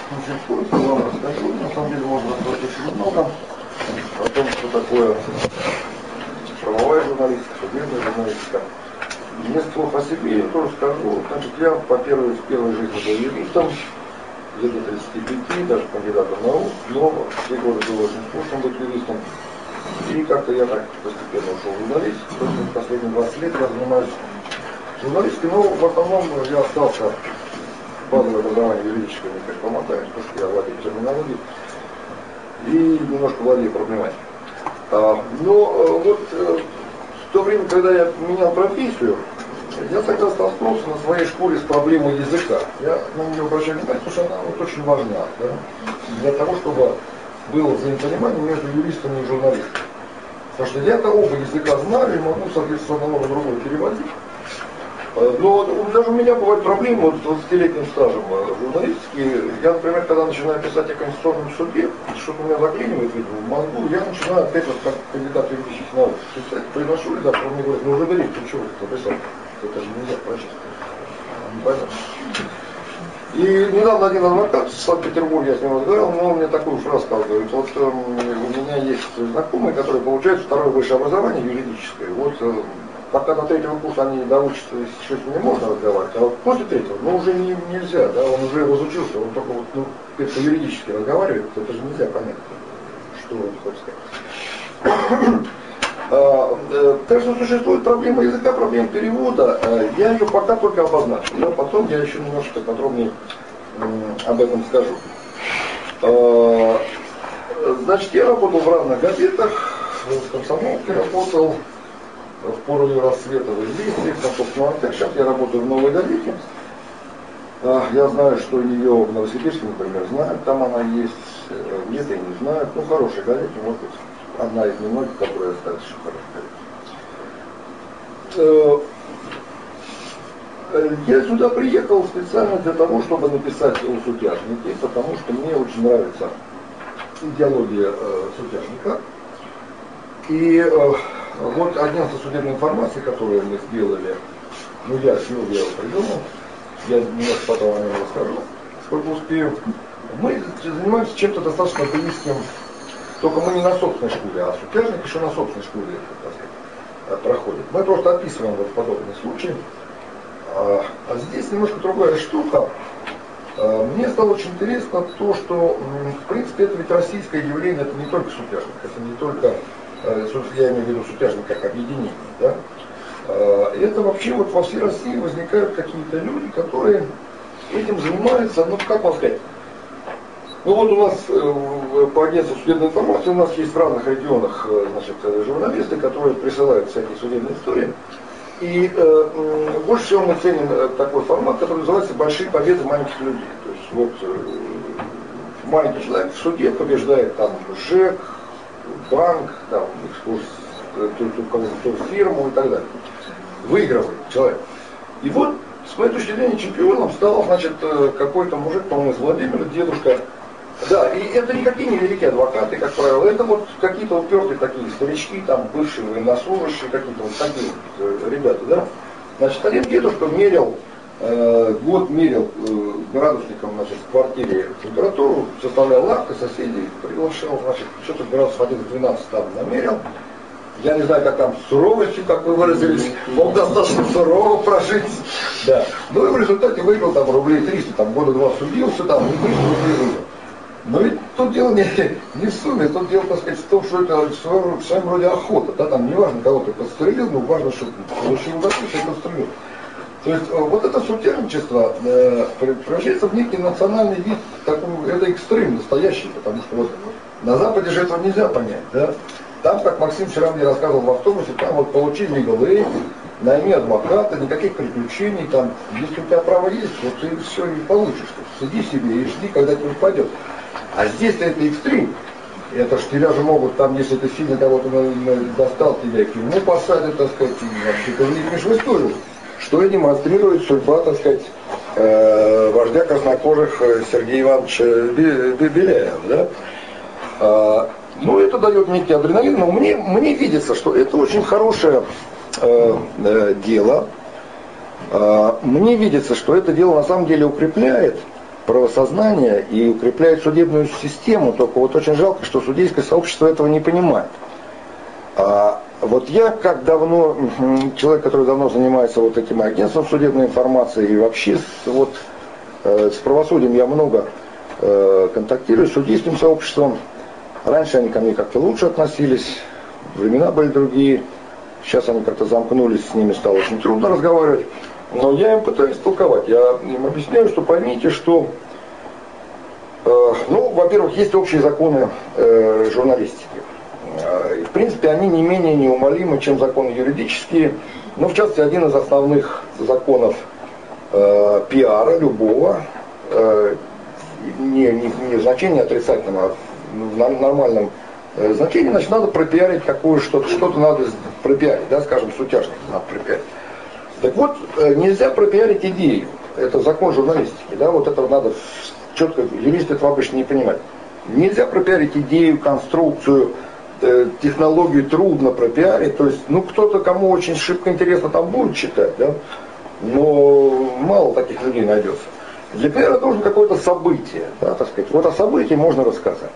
Значит, коротко вам расскажу. На самом деле можно рассказать очень много о том, что такое правовая журналистика, судебная журналистика. Несколько слов о себе я тоже скажу. Значит, я в первой жизни был юристом, где-то 35, даже кандидатом наук, но все годы было очень скучно быть юристом. И как-то я так постепенно ушел в журналистику. Последние 20 лет я занимаюсь журналистикой, но в основном я остался базовое образование юридическое, мне как помогает, потому что я владею терминологией и немножко владею проблематикой. Но вот в то время, когда я менял профессию, я тогда столкнулся на своей школе с проблемой языка. Я на нее обращаю внимание, потому что она вот очень важна, да, для того, чтобы было взаимопонимание между юристами и журналистами. Потому что я-то оба языка знаю и могу, соответственно, с одного на другое переводить. Но даже у меня бывают проблемы вот, с 20-летним стажем журналистики. Я, например, когда начинаю писать о Конституционном суде, что-то у меня заклинивает, видимо, в мозгу, я начинаю опять вот как кандидат юридических наук писать, приношу и завтра он мне говорит, ну уже говорит, ты чего это писал? Это же нельзя прочесть. Непонятно. И недавно один адвокат в Санкт-Петербурге, я с ним разговаривал, но он мне такую фразу сказал, говорит, вот у меня есть знакомые, которые получают второе высшее образование юридическое. Вот пока до третьего курса они доучатся, еще с ними можно разговаривать, а вот после третьего, ну уже нельзя, да, он уже разучился, он только вот, ну, это юридически разговаривает, это же нельзя понять, что он хочет сказать. Так что существует проблема языка, проблема перевода, я ее пока только обозначу, но потом я еще немножко подробнее об этом скажу. Значит, я работал в разных газетах, в «Комсомолке» работал, в «Пору рассвета», в «Известиях», на собственном «Артек». Сейчас я работаю в «Новой газете». Я знаю, что ее в Новосибирске, например, знают, там она есть, где-то и не знают. Ну, хорошая газета, может быть, одна из немногих, которая достаточно хорошая. Я сюда приехал специально для того, чтобы написать о сутяжнике, потому что мне очень нравится идеология сутяжника. И вот агентство судебной информации, которое мы сделали, ну я его придумал, я немножко потом о нем расскажу, сколько успею. Мы занимаемся чем-то достаточно близким, только мы не на собственной школе, а сутяжник еще на собственной школе, так сказать, проходит. Мы просто описываем вот подобный случай. А здесь немножко другая штука. Мне стало очень интересно то, что, в принципе, это ведь российское явление, это не только сутяжник, это не только, я имею в виду сутяжник как объединение, да? Это вообще вот во всей России возникают какие-то люди, которые этим занимаются, ну как вам сказать, ну вот у нас по агентству судебной информации у нас есть в разных регионах, значит, журналисты, которые присылают всякие судебные истории. И больше всего мы ценим такой формат, который называется «Большие победы маленьких людей». То есть вот маленький человек в суде побеждает там ЖЭК, банк, там, ту фирму и так далее. Выигрывает человек. И вот, с моей точки зрения, чемпионом стал, значит, какой-то мужик, по-моему, из Владимира, дедушка. Да, и это никакие не великие адвокаты, как правило, это вот какие-то упертые такие старички, там, бывшие военнослужащие, какие-то вот такие вот ребята, да. Значит, один дедушка мерил, год мерил градусником, значит, в квартире температуру, составлял акты, соседей приглашал, значит, что-то градусов 11-12 там намерил. Я не знаю, как там с суровостью, как вы выразились, мог достаточно сурово прожить. Да. Ну и в результате выиграл там рублей 300, там года 2 судился, там, и 300 рублей выиграл. Но ведь тут дело не в сумме, тут дело, так сказать, в том, что это в своем роде охота. Да, там не важно, кого ты подстрелил, но важно, что получил удовольствие и подстрелил. То есть вот это сутяжничество превращается в некий национальный вид, такой, это экстрим настоящий, потому что вот на Западе же этого нельзя понять, да. Там, как Максим вчера мне рассказывал в автобусе, там вот получи legal aid, найми адвоката, никаких приключений, там, если у тебя право есть, вот ты все и получишь. Сиди себе и жди, когда тебе упадет. А здесь-то это экстрим. Это ж тебя же могут, там, если ты сильно кого-то достал, тебя к нему посадят, так сказать, и вообще ты вникнешь в историю. Что и демонстрирует судьба, так сказать, вождя краснокожих Сергея Ивановича Беляева, да? Ну, это дает некий адреналин, но мне видится, что это очень хорошее дело. Мне видится, что это дело на самом деле укрепляет правосознания и укрепляет судебную систему, только вот очень жалко, что судейское сообщество этого не понимает. Вот я, как давно, человек, который давно занимается вот таким агентством судебной информации и вообще с правосудием я много контактирую с судейским сообществом. Раньше они ко мне как-то лучше относились, времена были другие, сейчас они как-то замкнулись, с ними стало очень трудно разговаривать. Но я им пытаюсь толковать, я им объясняю, что поймите, что, во-первых, есть общие законы журналистики. И, в принципе, они не менее неумолимы, чем законы юридические. Но, в частности, один из основных законов пиара любого, не в значении отрицательном, а в нормальном значении, значит, надо пропиарить что-то надо пропиарить, да, скажем, сутяжник надо пропиарить. Так вот, нельзя пропиарить идею. Это закон журналистики, да, вот это надо четко, юристы этого обычно не понимают. Нельзя пропиарить идею, конструкцию, технологию трудно пропиарить, то есть, кто-то, кому очень шибко интересно, там будет читать, да, но мало таких людей найдется. Для пиара нужно какое-то событие, да, так сказать. Вот о событии можно рассказать.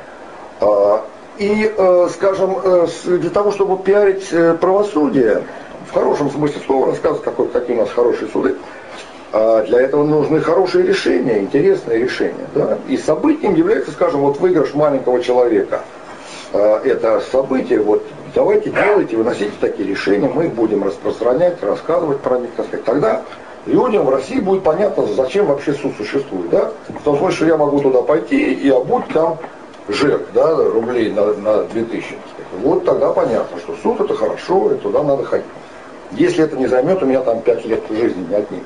И, скажем, для того, чтобы пиарить правосудие, в хорошем смысле слова, рассказывать, какие у нас хорошие суды, для этого нужны хорошие решения, интересные решения. Да? И событием является, скажем, вот выигрыш маленького человека. Это событие, вот давайте делайте, выносите такие решения, мы их будем распространять, рассказывать про них, так сказать. Тогда людям в России будет понятно, зачем вообще суд существует. Да? В том смысле, что я могу туда пойти и обуть там ЖЭК, да, рублей на 2000. Вот тогда понятно, что суд это хорошо, и туда надо ходить. Если это не займет, у меня там 5 лет жизни не отнимет.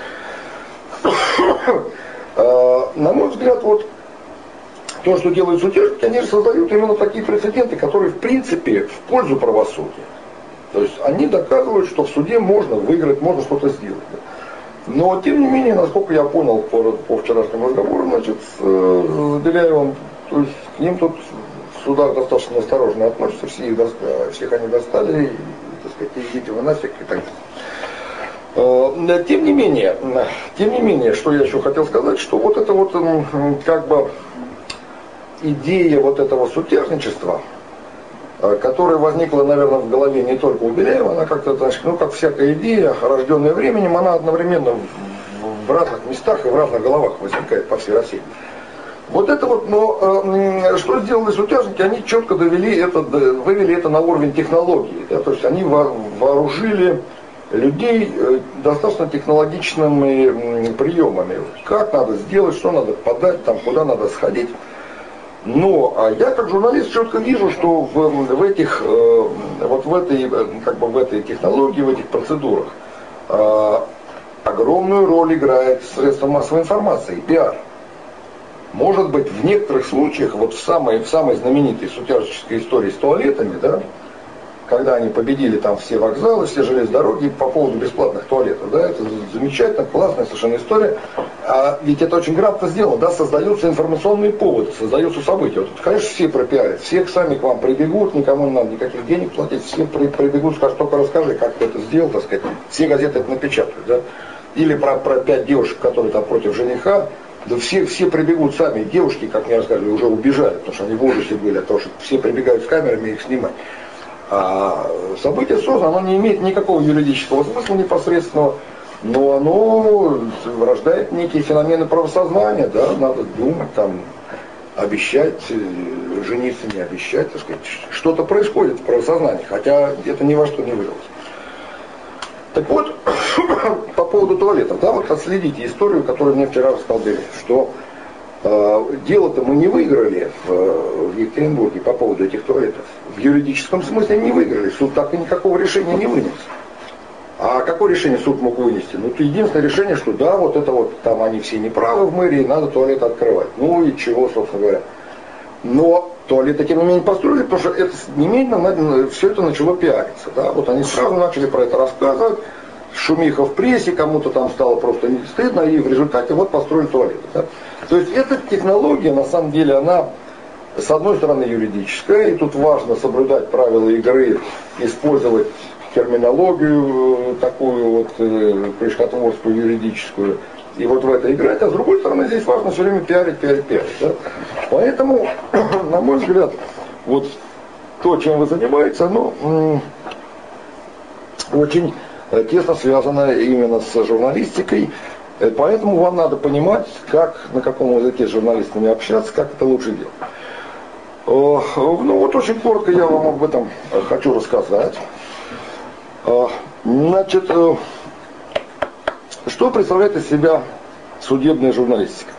На мой взгляд, вот то, что делают судебники, они же создают именно такие прецеденты, которые в принципе в пользу правосудия. То есть они доказывают, что в суде можно выиграть, можно что-то сделать. Но тем не менее, насколько я понял по вчерашнему разговору, значит, с Беляевым, то есть к ним тут в судах достаточно осторожно относятся, всех они достали, и, так сказать, идите вы нафиг и так далее. Тем не менее, что я еще хотел сказать, что вот это вот как бы идея вот этого сутяжничества, которая возникла, наверное, в голове не только у Беляева, она как-то, как всякая идея, рожденная временем, она одновременно в разных местах и в разных головах возникает по всей России. Вот это вот, но что сделали сутяжники, они четко вывели это на уровень технологии, да, то есть они вооружили людей достаточно технологичными приемами. Как надо сделать, что надо подать, там, куда надо сходить. Но я как журналист четко вижу, что в этой технологии, в этих процедурах огромную роль играет средства массовой информации, пиар. Может быть, в некоторых случаях, вот в самой знаменитой сутяжнической истории с туалетами, да, когда они победили там все вокзалы, все железные дороги по поводу бесплатных туалетов, да, это замечательно, классная совершенно история. Ведь это очень грамотно сделано, да, создаются информационные поводы, создаются события. Вот, конечно, все пропиарят, все сами к вам прибегут, никому не надо никаких денег платить, все прибегут, скажут, только расскажи, как ты это сделал, так сказать. Все газеты это напечатают, да. Или про 5 девушек, которые там против жениха. Да все прибегут сами, девушки, как мне рассказывали, уже убежали, потому что они в ужасе были, от того, что все прибегают с камерами и их снимать. А событие создано, оно не имеет никакого юридического смысла непосредственного, но оно рождает некие феномены правосознания, да, надо думать, там, обещать, жениться не обещать, так сказать, что-то происходит в правосознании, хотя это ни во что не вылилось. Так вот, по поводу туалетов, да, вот отследите историю, которую мне вчера рассказал Беляев, что дело-то мы не выиграли в Екатеринбурге по поводу этих туалетов. В юридическом смысле не выиграли, суд так и никакого решения не вынес. А какое решение суд мог вынести? Ну, единственное решение, что да, вот это вот, там они все неправы в мэрии, надо туалет открывать. Ну и чего, собственно говоря. Но туалеты, тем не менее, построили, потому что это немедленно все это начало пиариться. Да? Вот они сразу начали про это рассказывать, шумиха в прессе, кому-то там стало просто не стыдно, и в результате вот построили туалеты. Да? То есть эта технология, на самом деле, она, с одной стороны, юридическая, и тут важно соблюдать правила игры, использовать терминологию такую вот крючкотворскую, юридическую, и вот в это играть, а с другой стороны здесь важно все время пиарить. Да? Поэтому, на мой взгляд, вот то, чем вы занимаетесь, оно очень тесно связано именно с журналистикой. Поэтому вам надо понимать, как, на каком языке с журналистами общаться, как это лучше делать. Ну вот очень коротко я вам об этом хочу рассказать. Значит, что представляет из себя судебная журналистика?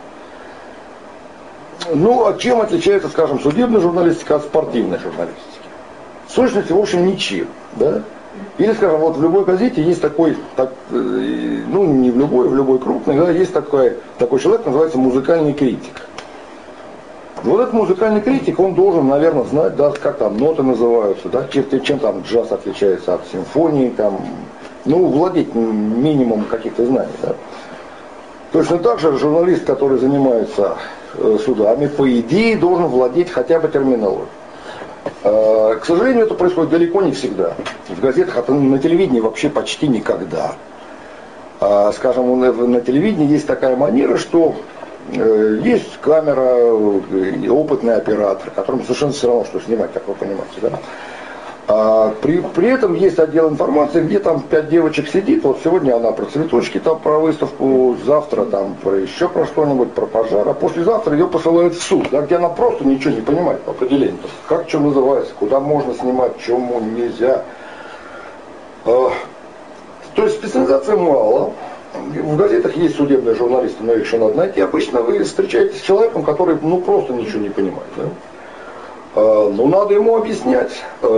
Ну, а чем отличается, скажем, судебная журналистика от спортивной журналистики? В сущности, в общем, ничем, да? Или, скажем, вот в любой газете есть такой, ну не в любой крупной, да, есть такой человек, называется музыкальный критик. Вот этот музыкальный критик, он должен, наверное, знать, да, как там ноты называются, да, чем там джаз отличается от симфонии, там, ну, владеть минимум каких-то знаний, да. Точно так же журналист, который занимается судами, по идее, должен владеть хотя бы терминологией. К сожалению, это происходит далеко не всегда. В газетах, а на телевидении вообще почти никогда. Скажем, на телевидении есть такая манера, что есть камера, опытный оператор, которому совершенно все равно, что снимать, как вы понимаете, да? При этом есть отдел информации, где там 5 девочек сидит, вот сегодня она про цветочки, там про выставку, завтра там про еще про что-нибудь, про пожар, а послезавтра ее посылают в суд, да, где она просто ничего не понимает по определению, как что называется, куда можно снимать, чему нельзя. То есть специализации мало. В газетах есть судебные журналисты, но их еще надо найти. Обычно вы встречаетесь с человеком, который ну просто ничего не понимает. Да? Но надо ему объяснять.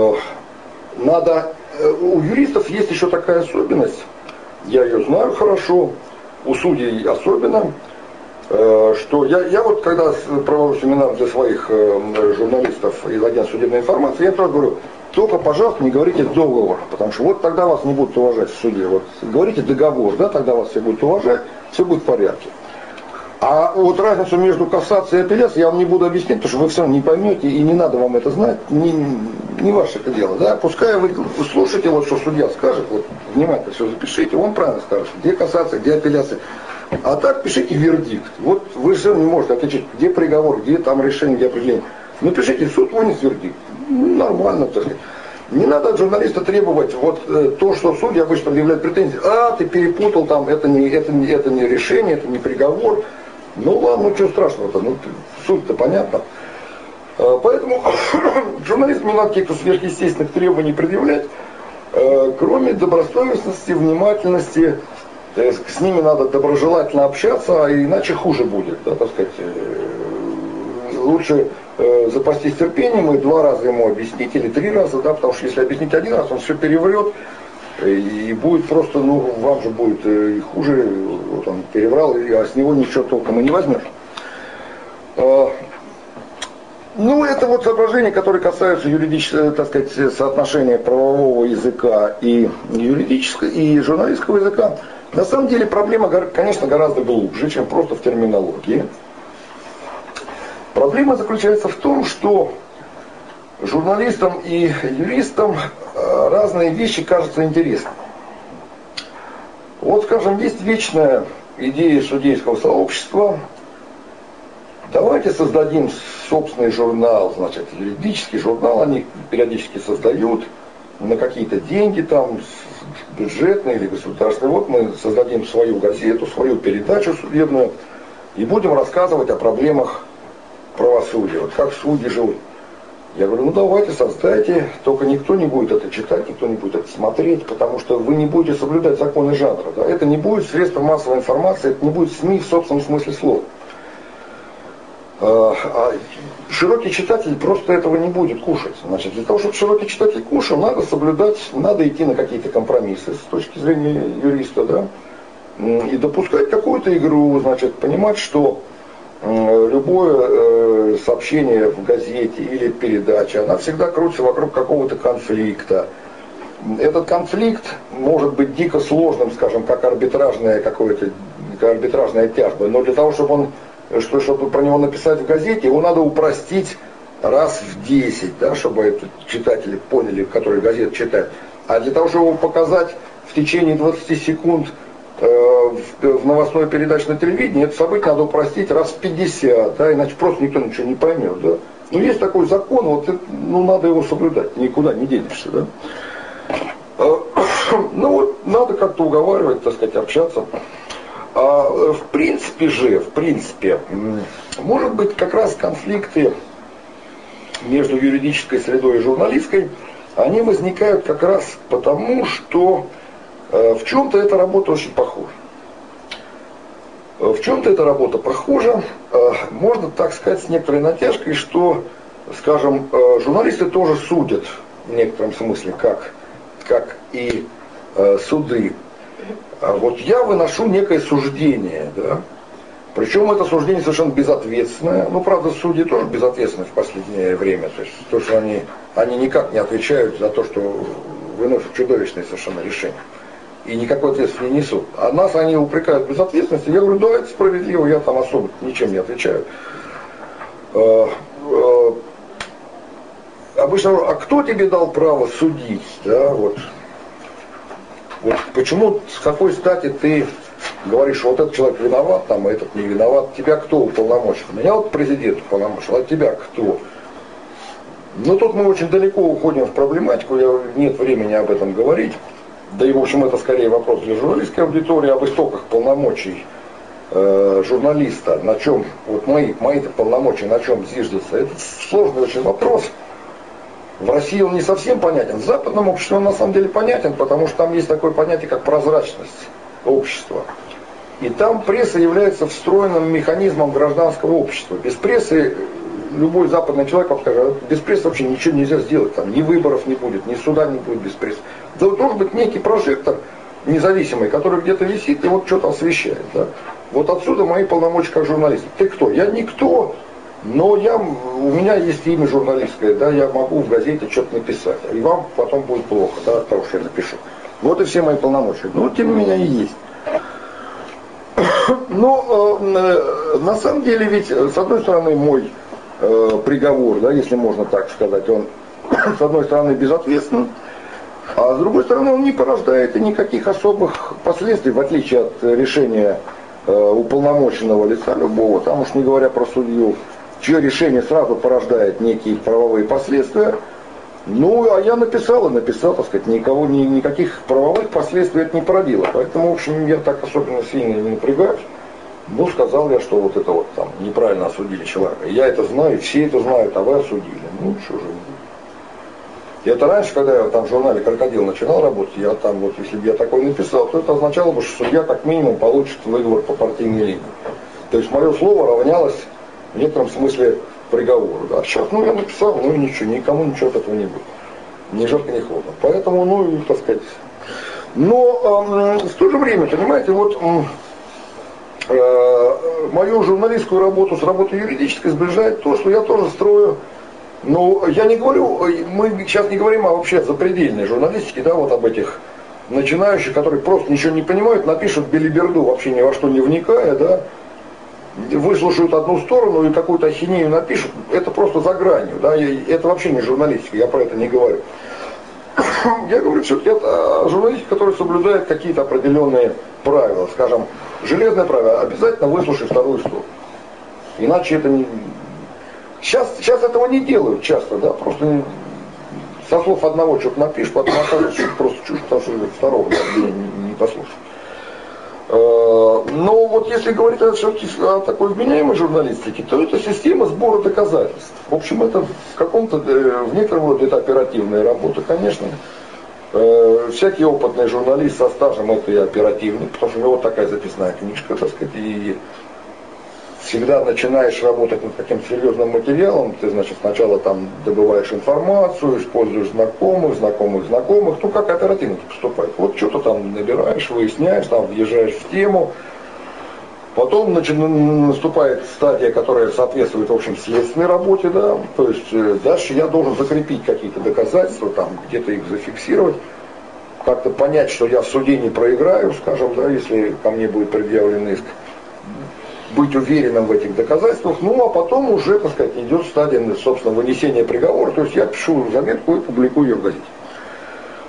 У юристов есть еще такая особенность, я ее знаю хорошо, у судей особенно, что я вот когда провожу семинар для своих журналистов из агентства судебной информации, я тоже говорю, только, пожалуйста, не говорите договор, потому что вот тогда вас не будут уважать в суде. Вот говорите договор, да, тогда вас все будут уважать, все будет в порядке. А вот разницу между кассацией и апелляцией я вам не буду объяснять, потому что вы все равно не поймете, и не надо вам это знать, не ваше это дело. Да? Пускай вы слушаете, вот что судья скажет, вот внимательно все запишите, он правильно скажет, где кассация, где апелляция. А так пишите вердикт. Вот вы все равно не можете отличить, где приговор, где там решение, где определение. Ну пишите, суд вынес вердикт. Ну, нормально, так сказать. Не надо от журналиста требовать вот то, что судья обычно предъявляет претензии. Ты перепутал, там, это не решение, это не приговор. Ну ладно, ну что страшного-то, ну суть-то понятно. Поэтому журналистам не надо каких-то сверхъестественных требований предъявлять, кроме добросовестности, внимательности, с ними надо доброжелательно общаться, иначе хуже будет, да, так сказать. Лучше запастись терпением и 2 раза ему объяснить, или 3 раза, да, потому что если объяснить 1 раз, он все переврет, и будет просто, ну, вам же будет и хуже, вот он переврал, а с него ничего толком и не возьмешь. Ну, это вот соображения, которые касаются юридического, так сказать, соотношения правового языка и юридического, и журналистского языка. На самом деле проблема, конечно, гораздо глубже, чем просто в терминологии. Проблема заключается в том, что журналистам и юристам разные вещи кажутся интересными. Вот, скажем, есть вечная идея судейского сообщества. Давайте создадим собственный журнал, значит, юридический журнал, они периодически создают на какие-то деньги, там, бюджетные или государственные. Вот мы создадим свою газету, свою передачу судебную и будем рассказывать о проблемах правосудия, вот как судьи живут. Я говорю, ну давайте создайте, только никто не будет это читать, никто не будет это смотреть, потому что вы не будете соблюдать законы жанра. Да? Это не будет средство массовой информации, это не будет СМИ в собственном смысле слова. Широкий читатель просто этого не будет кушать. Значит, для того, чтобы широкий читатель кушал, надо соблюдать, надо идти на какие-то компромиссы с точки зрения юриста, да, и допускать какую-то игру, значит, понимать, что любое сообщение в газете или передача, она всегда крутится вокруг какого-то конфликта. Этот конфликт может быть дико сложным, скажем, как арбитражная тяжба, но для того, чтобы про него написать в газете, его надо упростить раз в 10, да, чтобы это читатели поняли, которые газету читают. А для того, чтобы его показать в течение 20 секунд в новостной передаче на телевидении, это событие надо упростить раз в 50, да, иначе просто никто ничего не поймет, да. Но есть такой закон, вот, ну, надо его соблюдать, никуда не денешься, да. Ну вот, надо как-то уговаривать, так сказать, общаться. В принципе, может быть, как раз конфликты между юридической средой и журналистской, они возникают как раз потому, что в чем-то эта работа очень похожа. В чем-то эта работа похожа, можно так сказать с некоторой натяжкой, что, скажем, журналисты тоже судят в некотором смысле, как и суды. Вот я выношу некое суждение, да, причем это суждение совершенно безответственное. Ну, правда, судьи тоже безответственны в последнее время, то есть то, что они никак не отвечают за то, что выносят чудовищные совершенно решения. И никакой ответственности не несут. А нас они упрекают в безответственности. Я говорю, да, это справедливо, я там особо ничем не отвечаю. Обычно говорю, а кто тебе дал право судить? Да, вот почему, с какой стати ты говоришь, вот этот человек виноват, там, а этот не виноват? Тебя кто уполномочил? Меня вот президент уполномочил, а тебя кто? Ну, тут мы очень далеко уходим в проблематику, нет времени об этом говорить. Да и, в общем, это скорее вопрос для журналистской аудитории, об истоках полномочий журналиста, на чем, вот мои-то полномочия, на чем зиждется. Это сложный очень вопрос. В России он не совсем понятен. В западном обществе он на самом деле понятен, потому что там есть такое понятие, как прозрачность общества. И там пресса является встроенным механизмом гражданского общества. Без прессы любой западный человек вам скажет, без прессы вообще ничего нельзя сделать. Там ни выборов не будет, ни суда не будет без прессы. Да должен быть некий прожектор независимый, который где-то висит и вот что-то освещает. Да? Вот отсюда мои полномочия как журналиста. Ты кто? Я никто. Но у меня есть имя журналистское, да, я могу в газете что-то написать, и вам потом будет плохо, да, от того, что я напишу. Вот и все мои полномочия. Ну, тем не менее, и есть. Но на самом деле ведь, с одной стороны, мой приговор, да, если можно так сказать, он, с одной стороны, безответственен, а с другой стороны, он не порождает и никаких особых последствий, в отличие от решения уполномоченного лица любого, там уж не говоря про судью, чье решение сразу порождает некие правовые последствия. Ну, а я написал, так сказать, никаких правовых последствий это не породило. Поэтому, в общем, я так особенно сильно не напрягаюсь. Ну, сказал я, что вот это вот там неправильно осудили человека. Я это знаю, все это знают, а вы осудили. Ну, что же. И это раньше, когда я там в журнале «Крокодил» начинал работать, я там вот, если бы я такой написал, то это означало бы, что судья как минимум получит выговор по партийной линии. То есть мое слово равнялось в некотором смысле приговору. Да. Сейчас, ну, я написал, ну и ничего, никому ничего от этого не будет. Ни жарко, ни холодно. Поэтому, ну, и, так сказать. Но в то же время, понимаете, вот мою журналистскую работу с работой юридической сближает то, что я тоже строю. Ну, я не говорю, мы сейчас не говорим о вообще запредельной журналистике, да, вот об этих начинающих, которые просто ничего не понимают, напишут белиберду, вообще ни во что не вникая, да, выслушают одну сторону и какую-то ахинею напишут, это просто за гранью, да, это вообще не журналистика, я про это не говорю. Я говорю все-таки о журналистике, которая соблюдает какие-то определенные правила, скажем, железное правило, обязательно выслушай вторую сторону, иначе это не... Сейчас этого не делают часто, да, просто со слов одного что-то напишешь, потом оказывается, что просто чушь, потому что второго не послушал. Но вот если говорить о такой вменяемой журналистике, то это система сбора доказательств. В общем, это в некотором роде это оперативная работа, конечно. Всякий опытный журналист со стажем это и оперативный, потому что у него такая записная книжка, так сказать, и всегда начинаешь работать над каким-то серьезным материалом, ты, значит, сначала там добываешь информацию, используешь знакомых, ну как оперативники поступают. Вот что-то там набираешь, выясняешь, там въезжаешь в тему. Потом наступает стадия, которая соответствует, в общем, следственной работе, да. То есть дальше я должен закрепить какие-то доказательства, там где-то их зафиксировать, как-то понять, что я в суде не проиграю, скажем, да, если ко мне будет предъявлен иск. Быть уверенным в этих доказательствах, ну а потом уже, так сказать, идет стадия, собственно, вынесения приговора, то есть я пишу заметку и публикую ее в газете.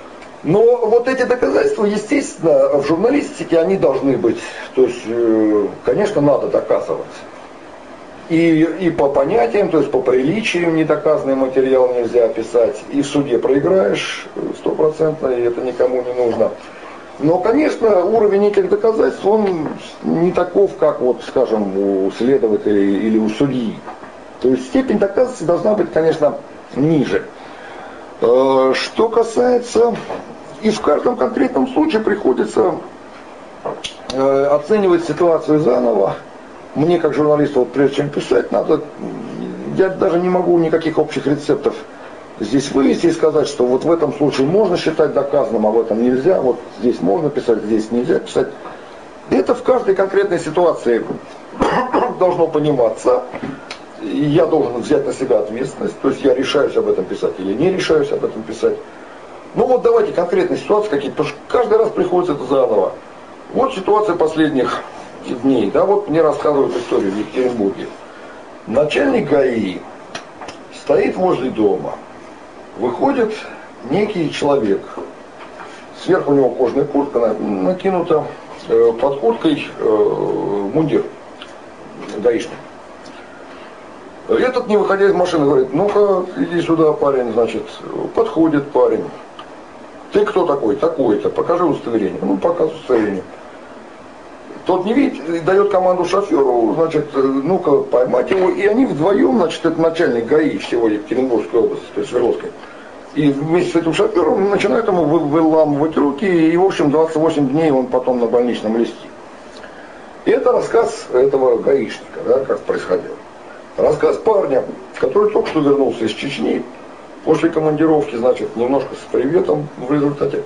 Но вот эти доказательства, естественно, в журналистике они должны быть. То есть, конечно, надо доказывать. И по понятиям, то есть по приличиям недоказанный материал нельзя писать. И в суде проиграешь 100%, и это никому не нужно. Но, конечно, уровень этих доказательств, он не таков, как, вот, скажем, у следователей или у судьи. То есть степень доказательности должна быть, конечно, ниже. Что касается... И в каждом конкретном случае приходится оценивать ситуацию заново. Мне, как журналисту, вот прежде чем писать, надо... Я даже не могу никаких общих рецептов здесь вывести и сказать, что вот в этом случае можно считать доказанным, а в этом нельзя. Вот здесь можно писать, здесь нельзя писать. Это в каждой конкретной ситуации должно пониматься. И я должен взять на себя ответственность. То есть я решаюсь об этом писать или не решаюсь об этом писать. Ну вот давайте конкретные ситуации какие-то, потому что каждый раз приходится это заново. Вот ситуация последних дней. Да, вот мне рассказывают историю в Екатеринбурге. Начальник ГАИ стоит возле дома. Выходит некий человек. Сверху у него кожаная куртка накинута, под курткой мундир гаишник. Этот, не выходя из машины, говорит: ну-ка, иди сюда, парень, значит. Подходит парень. Ты кто такой? Такой-то. Покажи удостоверение. Ну, показывай удостоверение. Тот не видит, дает команду шоферу, значит, ну-ка, поймать его. И они вдвоем, значит, это начальник ГАИ всего Екатеринбургской области, то есть Свердловской. И вместе с этим шофером начинают ему выламывать руки. И, в общем, 28 дней он потом на больничном листе. И это рассказ этого гаишника, да, как происходило. Рассказ парня, который только что вернулся из Чечни. После командировки, значит, немножко с приветом в результате.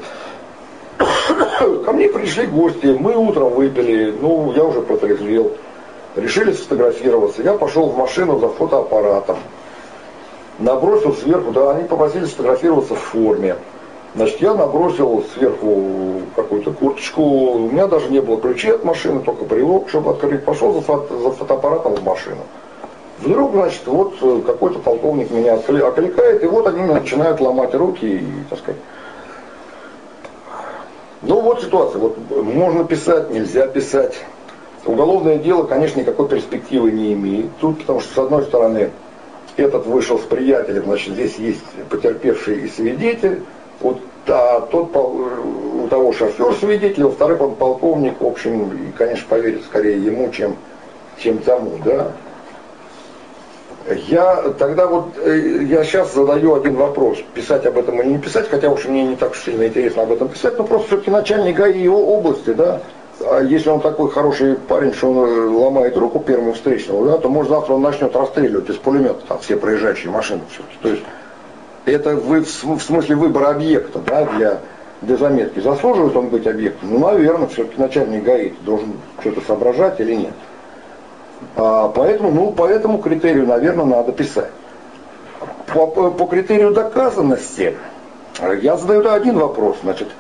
Ко мне пришли гости, мы утром выпили, ну, я уже протрезвел. Решили сфотографироваться. Я пошел в машину за фотоаппаратом. Набросил сверху, да, они попросили сфотографироваться в форме. Значит, я набросил сверху какую-то курточку. У меня даже не было ключей от машины, только брелок, чтобы открыть. Пошел за фотоаппаратом в машину. Вдруг, значит, вот какой-то полковник меня окликает, и вот они начинают ломать руки и, так сказать. Ну вот ситуация, вот можно писать, нельзя писать. Уголовное дело, конечно, никакой перспективы не имеет. Тут, потому что, с одной стороны, этот вышел с приятелем, значит, здесь есть потерпевший и свидетель. Вот, а тот, у того шофер свидетель, во-вторых, он полковник, в общем, и, конечно, поверит скорее ему, чем тому, да. Я сейчас задаю один вопрос, писать об этом или не писать, хотя уж мне не так уж сильно интересно об этом писать, но просто все-таки начальник ГАИ области, да, а если он такой хороший парень, что он ломает руку первому встречному, да, то может завтра он начнет расстреливать из пулемета там все проезжающие машины все-таки. То есть это в смысле выбора объекта, да, для заметки. Заслуживает он быть объектом? Ну, наверное, все-таки начальник ГАИ должен что-то соображать или нет. Поэтому, по этому критерию, наверное, надо писать. По критерию доказанности я задаю один вопрос. Значит,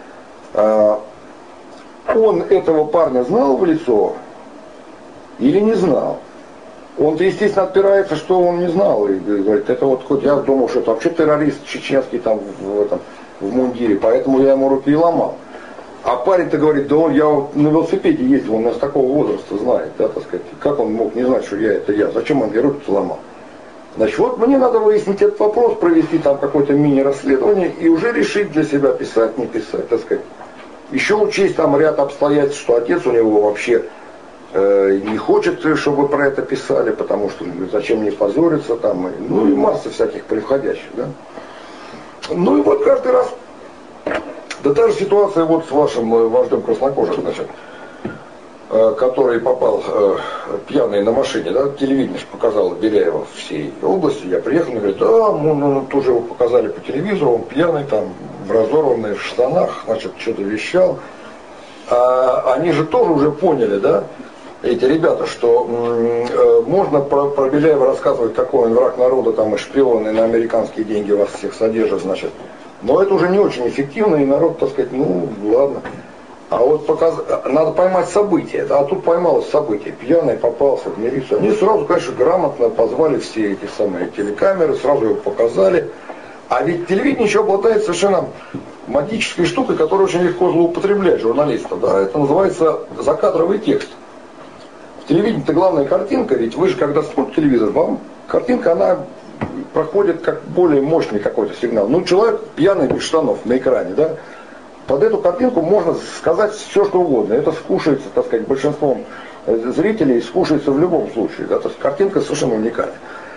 он этого парня знал в лицо или не знал? Он-то, естественно, отпирается, что он не знал. И говорит, это вот хоть я думал, что это вообще террорист чеченский там в мундире, поэтому я ему руки и ломал. А парень-то говорит, да я вот на велосипеде ездил, он нас такого возраста знает, да, так сказать. Как он мог не знать, что это я? Зачем он мне руки ломал? Значит, вот мне надо выяснить этот вопрос, провести там какое-то мини-расследование и уже решить для себя, писать, не писать, так сказать. Еще учесть там ряд обстоятельств, что отец у него вообще не хочет, чтобы про это писали, потому что зачем мне позориться там, ну и масса всяких приходящих, да. Ну и вот каждый раз. Да та же ситуация вот с вашим вождем краснокожим, значит, который попал пьяный на машине, да, телевидение показало Беляева всей области, я приехал, и говорит, да, мы тоже его показали по телевизору, он пьяный, там, в разорванных штанах, значит, что-то вещал. А они же тоже уже поняли, да, эти ребята, что можно про Беляева рассказывать, какой он враг народа, там, и шпион, и на американские деньги вас всех содержит, значит. Но это уже не очень эффективно, и народ, так сказать, ну, ладно. А вот надо поймать события, а тут поймалось событие. Пьяный попался в милицию. Они сразу, конечно, грамотно позвали все эти самые телекамеры, сразу его показали. А ведь телевидение еще обладает совершенно магической штукой, которую очень легко злоупотреблять журналистов. Да? Это называется закадровый текст. В телевидении-то главная картинка, ведь вы же когда смотрите телевизор, вам картинка, она проходит как более мощный какой-то сигнал. Ну, человек пьяный без штанов на экране, да? Под эту картинку можно сказать все, что угодно. Это скушается, так сказать, большинством зрителей, скушается в любом случае. Да? То есть картинка совершенно уникальная.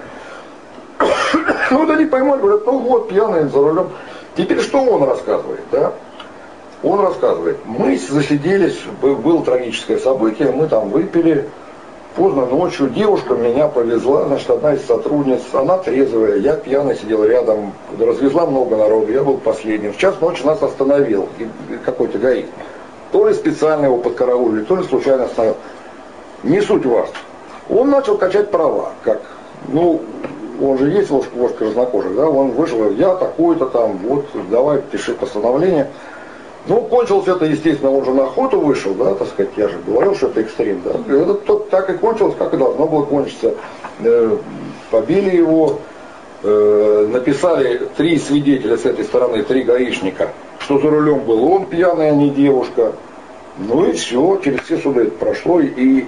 Ну вот они поймали, говорят, ну вот, пьяный за рулем. Теперь что он рассказывает, да? Он рассказывает, мы засиделись, было трагическое событие, мы там выпили, поздно ночью, девушка меня повезла, значит, одна из сотрудниц, она трезвая, я пьяный сидел рядом, развезла много народу, я был последним. В час ночи нас остановил какой-то гаи. То ли специально его подкараулили, то ли случайно остановил. Не суть важно. Он начал качать права, как, ну, он же есть вождь краснокожих, да, он вышел, я такой-то там, вот, давай пиши постановление. Ну, кончилось это, естественно, он же на охоту вышел, да, так сказать, я же говорил, что это экстрим, да. Это так и кончилось, как и должно было кончиться. Побили его, написали 3 свидетеля с этой стороны, 3 гаишника, что за рулем был он пьяный, а не девушка. Ну и все, через все суды это прошло, и...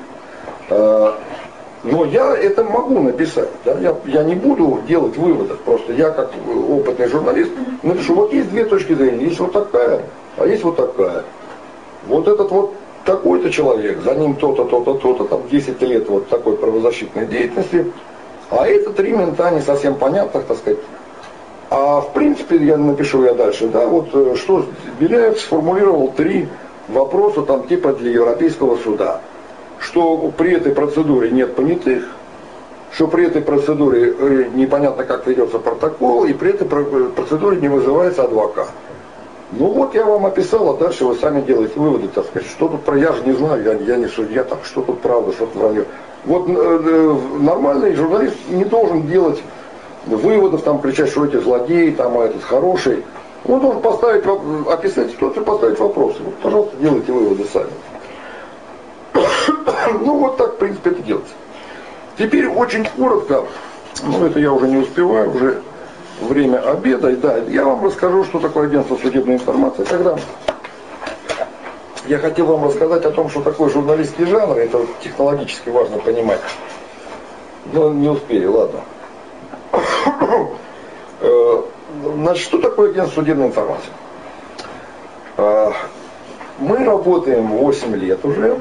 Но я это могу написать, да? Я не буду делать выводов, просто я как опытный журналист напишу, вот есть 2 точки зрения, есть вот такая, а есть вот такая. Вот этот вот такой-то человек, за ним то-то, то-то, то-то, там 10 лет вот такой правозащитной деятельности, а это 3 мента не совсем понятных, так сказать. А в принципе, я напишу дальше, да, вот что Беляев сформулировал 3 вопроса там типа для Европейского суда. Что при этой процедуре нет понятых, что при этой процедуре непонятно как ведется протокол, и при этой процедуре не вызывается адвокат. Ну вот я вам описал, а дальше вы сами делаете выводы, так сказать, что тут про, я же не знаю, я не судья, так что тут правда, что тут вранье. Вот нормальный журналист не должен делать выводов, там кричать, что эти злодеи, там, а этот хороший. Он должен поставить, описать ситуацию, поставить вопросы. Вот, пожалуйста, делайте выводы сами. Ну вот так, в принципе, это делается. Теперь очень коротко, ну это я уже не успеваю, уже время обеда, и да, я вам расскажу, что такое агентство судебной информации. Когда я хотел вам рассказать о том, что такое журналистский жанр, это технологически важно понимать. Но не успели, ладно. Значит, что такое агентство судебной информации? Мы работаем 8 лет уже.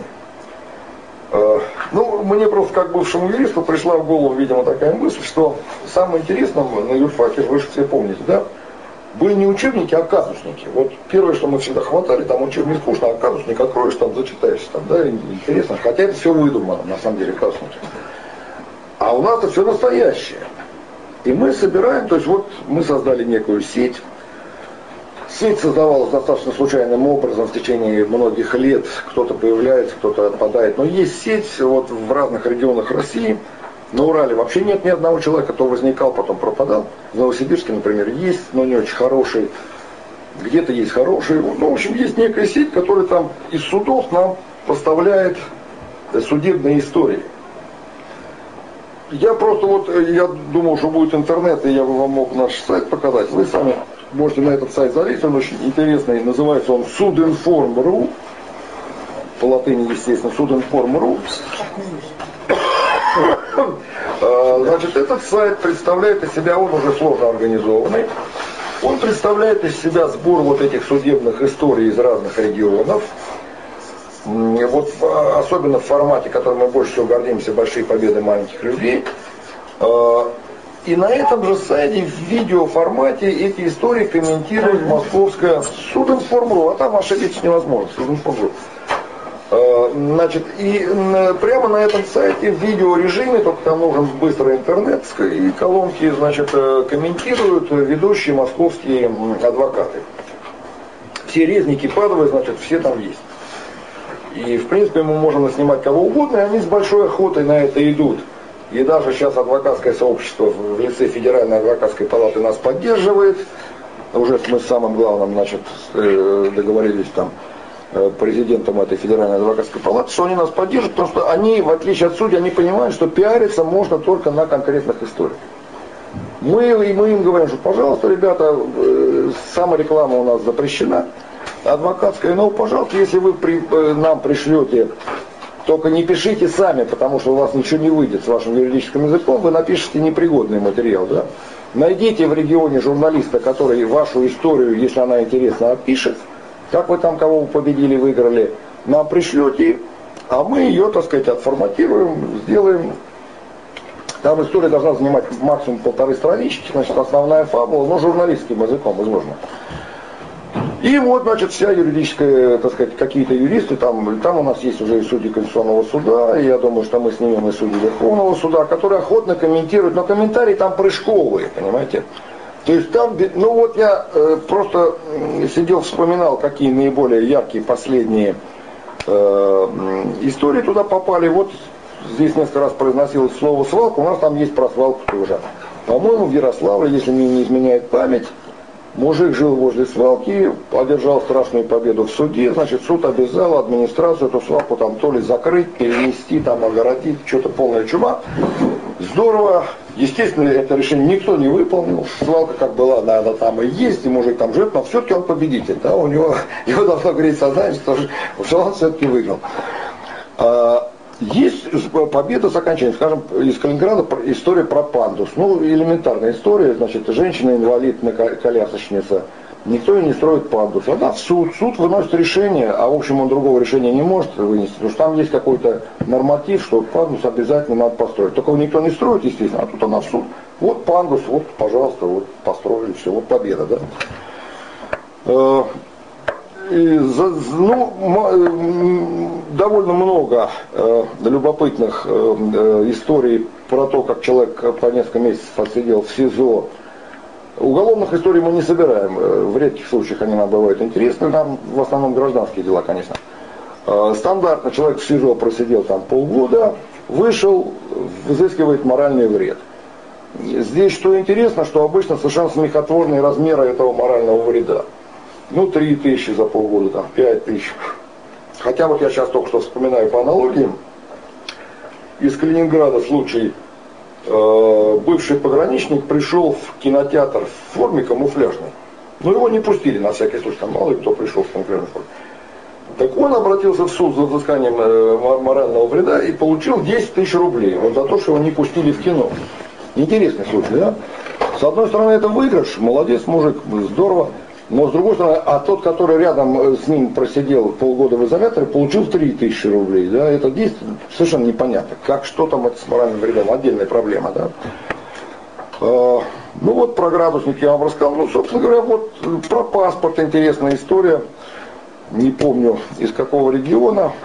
Ну, мне просто как бывшему юристу пришла в голову, видимо, такая мысль, что самое интересное на юрфаке, вы же все помните, да, были не учебники, а казусники. Вот первое, что мы всегда хватали, там учебник скучно, а казусник откроешь, там зачитаешься, там, да, интересно. Хотя это все выдумано, на самом деле, казусники. А у нас это все настоящее. И мы собираем, то есть вот мы создали некую сеть. Сеть создавалась достаточно случайным образом в течение многих лет. Кто-то появляется, кто-то отпадает. Но есть сеть вот в разных регионах России. На Урале вообще нет ни одного человека, кто возникал, потом пропадал. В Новосибирске, например, есть, но не очень хороший. Где-то есть хороший. Ну, в общем, есть некая сеть, которая там из судов нам поставляет судебные истории. Я просто вот, я думал, что будет интернет, и я бы вам мог наш сайт показать. Вы сами можете на этот сайт залезть, он очень интересный, называется он Судинформ.ру, по латыни, естественно, Судинформ.ру. Значит, этот сайт представляет из себя, он уже сложно организованный, он представляет из себя сбор вот этих судебных историй из разных регионов. Вот особенно в формате, которым мы больше всего гордимся, большие победы маленьких людей. И на этом же сайте в видеоформате эти истории комментирует московская Судинформ.ру, а там ошибиться невозможно, Судинформ.ру. Значит, и прямо на этом сайте в видеорежиме, только там нужен быстрый интернет, и колонки, значит, комментируют ведущие московские адвокаты. Все резники Падовы, значит, все там есть. И, в принципе, мы можем снимать кого угодно, и они с большой охотой на это идут. И даже сейчас адвокатское сообщество в лице Федеральной адвокатской палаты нас поддерживает. Уже мы с самым главным, значит, договорились там президентом этой Федеральной адвокатской палаты, что они нас поддержат, потому что они, в отличие от судей, они понимают, что пиариться можно только на конкретных историях. Мы им говорим, что, пожалуйста, ребята, самореклама у нас запрещена, адвокатская. Но, пожалуйста, если вы нам пришлете, только не пишите сами, потому что у вас ничего не выйдет с вашим юридическим языком, вы напишите непригодный материал. Да? Найдите в регионе журналиста, который вашу историю, если она интересна, опишет, как вы там кого победили, выиграли, нам пришлете, а мы ее, так сказать, отформатируем, сделаем. Там история должна занимать максимум 1,5 странички, значит, основная фабула, но журналистским языком изложена. И вот, значит, вся юридическая, так сказать, какие-то юристы, там у нас есть уже и судьи Конституционного суда, и я думаю, что мы снимем и судьи Верховного суда, которые охотно комментируют, но комментарии там прыжковые, понимаете? То есть там, ну вот я просто сидел, вспоминал, какие наиболее яркие последние истории туда попали. Вот здесь несколько раз произносилось слово «свалка», у нас там есть про свалку тоже. По-моему, в Ярославле, если мне не изменяет память, мужик жил возле свалки, одержал страшную победу в суде, значит, суд обязал администрацию эту свалку там то ли закрыть, перенести, там огородить, что-то полная чума. Здорово. Естественно, это решение никто не выполнил. Свалка как была, она там и есть, и мужик там живет, но все-таки он победитель. Да? У него, его должно греть сознание, что он все-таки выиграл. Есть победа с окончанием, скажем, из Калининграда история про пандус. Ну, элементарная история, значит, женщина-инвалид, колясочница, никто ей не строит пандус. Она в суд выносит решение, а в общем он другого решения не может вынести, потому что там есть какой-то норматив, что пандус обязательно надо построить. Только его никто не строит, естественно, а тут она в суд. Вот пандус, вот, пожалуйста, вот построили, все, вот победа, да. Довольно много любопытных историй про то, как человек по несколько месяцев отсидел в СИЗО. Уголовных историй мы не собираем, в редких случаях они нам бывают интересны, нам в основном гражданские дела, конечно. Стандартно человек в СИЗО просидел там полгода, вышел, взыскивает моральный вред. Здесь что интересно, что обычно совершенно смехотворные размеры этого морального вреда. Ну, 3 тысячи за полгода, там, 5 тысяч. Хотя вот я сейчас только что вспоминаю по аналогии. Из Калининграда случай. Бывший пограничник пришел в кинотеатр в форме камуфляжной. Но его не пустили на всякий случай. Там мало ли кто пришел в камуфляжной форме. Так он обратился в суд за взысканием морального вреда и получил 10 тысяч рублей. Вот за то, что его не пустили в кино. Интересный случай, да? С одной стороны, это выигрыш. Молодец, мужик, здорово. Но с другой стороны, а тот, который рядом с ним просидел полгода в изоляторе, получил 3000 рублей. Да? Это действие совершенно непонятно. Как, что там это с моральным вредом, отдельная проблема. Да? Ну вот про градусник я вам рассказал. Ну, собственно говоря, вот про паспорт интересная история. Не помню, из какого региона.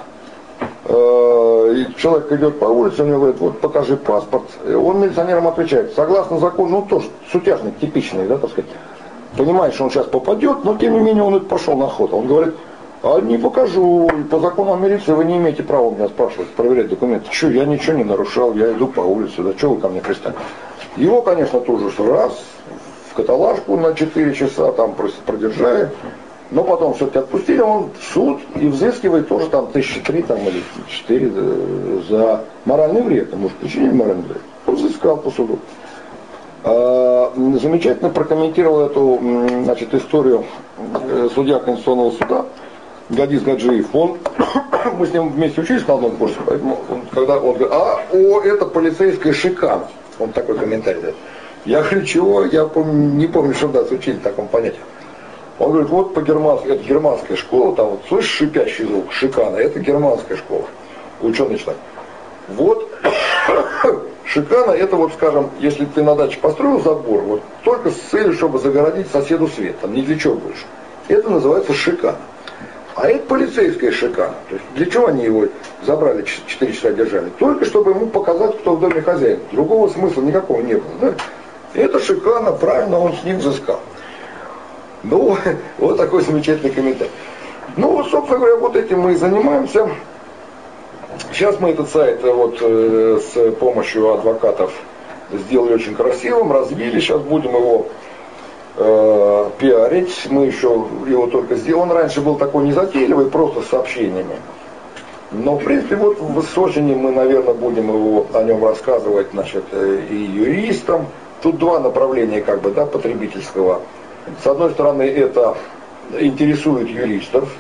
И человек идет по улице, у него говорит, вот покажи паспорт. Он милиционерам отвечает, согласно закону, ну тоже сутяжник типичный, да, так сказать. Понимает, что он сейчас попадет, но тем не менее он это пошел на охоту. Он говорит, а не покажу, по закону милиции вы не имеете права меня спрашивать, проверять документы. Что, я ничего не нарушал, я иду по улице, да что вы ко мне пристали? Его, конечно, тут же раз, в каталажку на 4 часа там продержали, но потом все-таки отпустили, он в суд и взыскивает тоже там 1003 там, или 4 за моральный вред, может причинить моральный вред. Он взыскал по суду. Замечательно прокомментировал эту, значит, историю судья Конституционного суда Гадис Гаджиев. Мы с ним вместе учились на одном курсе, поэтому когда он говорит, это полицейская шикана. Он такой комментарий дает. Я говорю, чего? Я не помню, что нас учили такому понятию. Он говорит, вот по-германски, это германская школа, там вот слышишь шипящий звук, шикана, это германская школа. Ученый человек. Вот шикана, это вот, скажем, если ты на даче построил забор, вот только с целью, чтобы загородить соседу свет, там ни для чего больше. Это называется шикана. А это полицейская шикана. То есть для чего они его забрали, 4 часа держали? Только чтобы ему показать, кто в доме хозяин. Другого смысла никакого не было. Да? Это шикана, правильно, он с них взыскал. Ну, вот такой замечательный комментарий. Ну, вот, собственно говоря, вот этим мы и занимаемся. Сейчас мы этот сайт вот с помощью адвокатов сделали очень красивым, развили. Сейчас будем его пиарить. Мы еще его только сделали. Он раньше был такой незатейливый, просто с сообщениями. Но, в принципе, вот с осени мы, наверное, будем его, о нем рассказывать, значит, и юристам. Тут два направления, как бы, да, потребительского С одной стороны, это интересует юристов,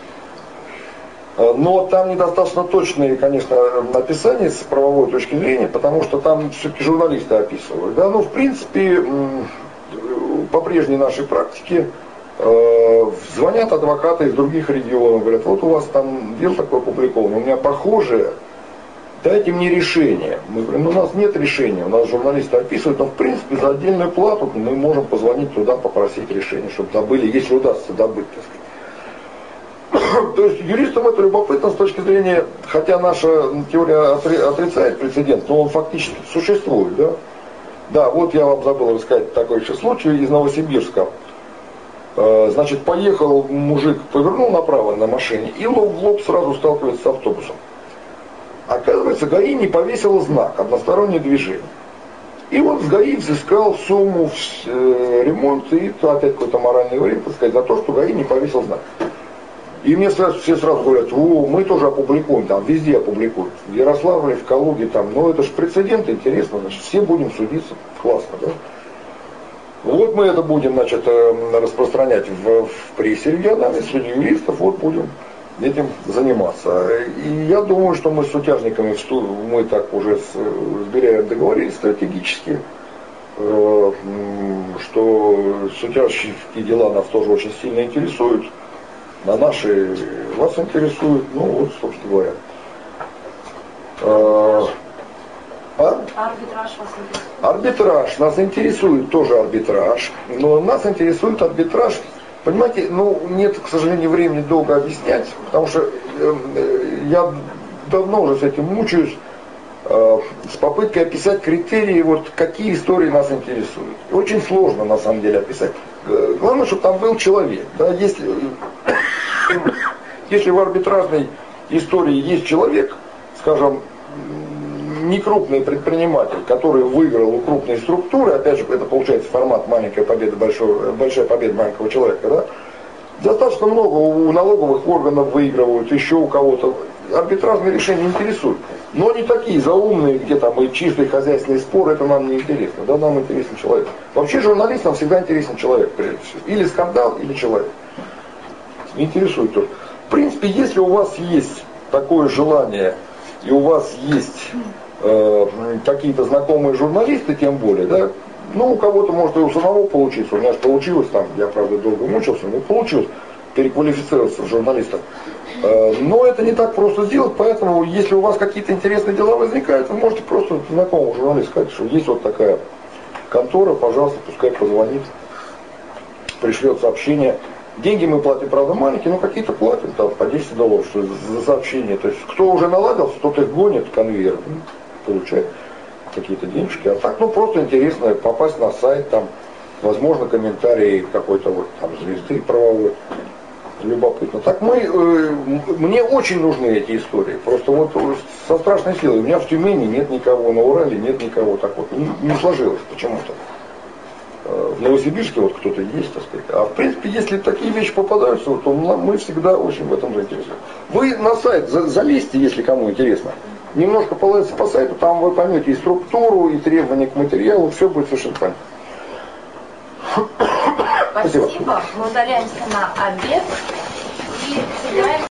но там недостаточно точные, конечно, описания с правовой точки зрения, потому что там все-таки журналисты описывают. Да? Ну, в принципе, по прежней нашей практике звонят адвокаты из других регионов, говорят, вот у вас там дело такое опубликовано, у меня похожее, дайте мне решение. Мы говорим, ну у нас нет решения, у нас журналисты описывают, но в принципе за отдельную плату мы можем позвонить туда, попросить решение, чтобы добыли, если удастся добыть, так сказать. То есть юристам это любопытно с точки зрения, хотя наша теория отрицает прецедент, но он фактически существует. Да, да, вот я вам забыл рассказать такой еще случай из Новосибирска. Значит, поехал мужик, повернул направо на машине и лоб в лоб сразу сталкивается с автобусом. Оказывается, ГАИ не повесила знак, одностороннее движение. И вот с ГАИ взыскал сумму в ремонт и опять какой-то моральный вред, так сказать, за то, что ГАИ не повесил знак. И мне все сразу говорят, мы тоже опубликуем, там везде опубликуют. В Ярославле, в Калуге, там, ну это же прецедент, интересно, значит, все будем судиться, классно, да? Вот мы это будем, значит, распространять в прессе региональной, среди юристов, вот будем этим заниматься. И я думаю, что мы с сутяжниками, мы так уже с Беряевым договорились стратегически, что сутяжские дела нас тоже очень сильно интересуют, а наши вас интересуют, ну вот, собственно говоря. Арбитраж вас интересует? Арбитраж. Нас интересует тоже арбитраж. Но нас интересует арбитраж. Понимаете, ну нет, к сожалению, времени долго объяснять, потому что я давно уже с этим мучаюсь, с попыткой описать критерии, вот какие истории нас интересуют. И очень сложно на самом деле описать. Главное, чтобы там был человек. Да, если в арбитражной истории есть человек, скажем, не крупный предприниматель, который выиграл у крупной структуры, опять же, это получается формат маленькая победа, большая победа маленького человека, да? Достаточно много у налоговых органов выигрывают, еще у кого-то. Арбитражные решения интересуют. Но не такие заумные, где там и чистый хозяйственный спор, это нам не интересно. Да, нам интересен человек. Вообще журналистам всегда интересен человек, прежде всего. Или скандал, или человек. Интересует тоже. В принципе, если у вас есть такое желание, и у вас есть какие-то знакомые журналисты, тем более, да, ну, у кого-то может и у самого получиться, у меня же получилось, там, я, правда, долго мучился, но получилось переквалифицироваться в журналиста. Но это не так просто сделать, поэтому, если у вас какие-то интересные дела возникают, вы можете просто знакомому журналисту сказать, что есть вот такая контора, пожалуйста, пускай позвонит, пришлет сообщение. Деньги мы платим, правда, маленькие, но какие-то платим, там, по $10, что за сообщение. То есть, кто уже наладился, тот их гонит, конвейер, получает какие-то денежки. А так, ну, просто интересно попасть на сайт, там, возможно, комментарий какой-то вот там звезды правовой. Любопытно. Так мне очень нужны эти истории. Просто вот со страшной силой. У меня в Тюмени нет никого, на Урале нет никого. Так вот, не сложилось почему-то. В Новосибирске вот кто-то есть, так сказать. А в принципе, если такие вещи попадаются, то мы всегда очень в этом заинтересованы. Вы на сайт залезьте, если кому интересно. Немножко полазите по сайту, там вы поймете и структуру, и требования к материалу, все будет совершенно понятно. Спасибо. Мы удаляемся на обед и собираемся.